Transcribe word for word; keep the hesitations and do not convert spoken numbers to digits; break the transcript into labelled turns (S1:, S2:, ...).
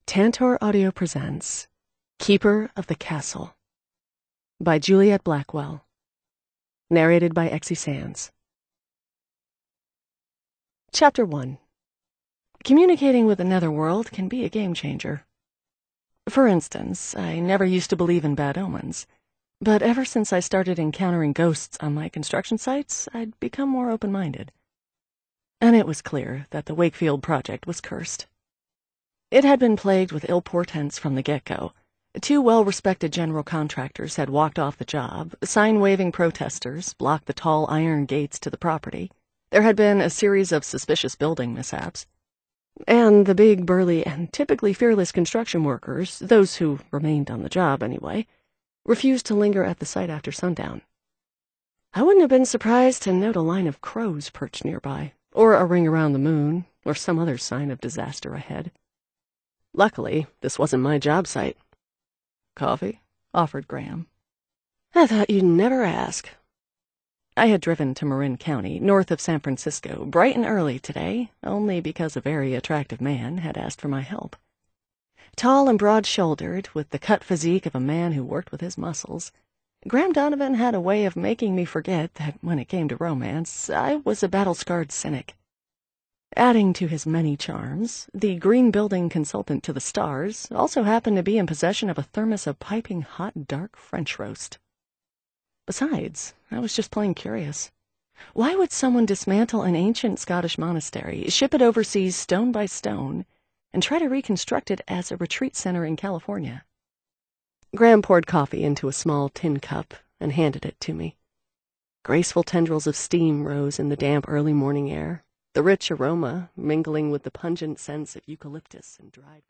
S1: Tantor Audio presents Keeper of the Castle by Juliet Blackwell. Narrated by Exie Sands. Chapter one. Communicating with the netherworld can be a game changer. For instance, I never used to believe in bad omens, but ever since I started encountering ghosts on my construction sites, I'd become more open-minded. And it was clear that the Wakefield project was cursed. It had been plagued with ill portents from the get-go. Two well-respected general contractors had walked off the job, sign-waving protesters blocked the tall iron gates to the property. There had been a series of suspicious building mishaps. And the big, burly, and typically fearless construction workers, those who remained on the job anyway, refused to linger at the site after sundown. I wouldn't have been surprised to note a line of crows perched nearby, or a ring around the moon, or some other sign of disaster ahead. Luckily, this wasn't my job site. "Coffee?" offered Graham. "I thought you'd never ask." I had driven to Marin County, north of San Francisco, bright and early today, only because a very attractive man had asked for my help. Tall and broad-shouldered, with the cut physique of a man who worked with his muscles, Graham Donovan had a way of making me forget that when it came to romance, I was a battle-scarred cynic. Adding to his many charms, the green building consultant to the stars also happened to be in possession of a thermos of piping hot dark French roast. Besides, I was just plain curious. Why would someone dismantle an ancient Scottish monastery, ship it overseas stone by stone, and try to reconstruct it as a retreat center in California? Graham poured coffee into a small tin cup and handed it to me. Graceful tendrils of steam rose in the damp early morning air, the rich aroma mingling with the pungent scents of eucalyptus and dried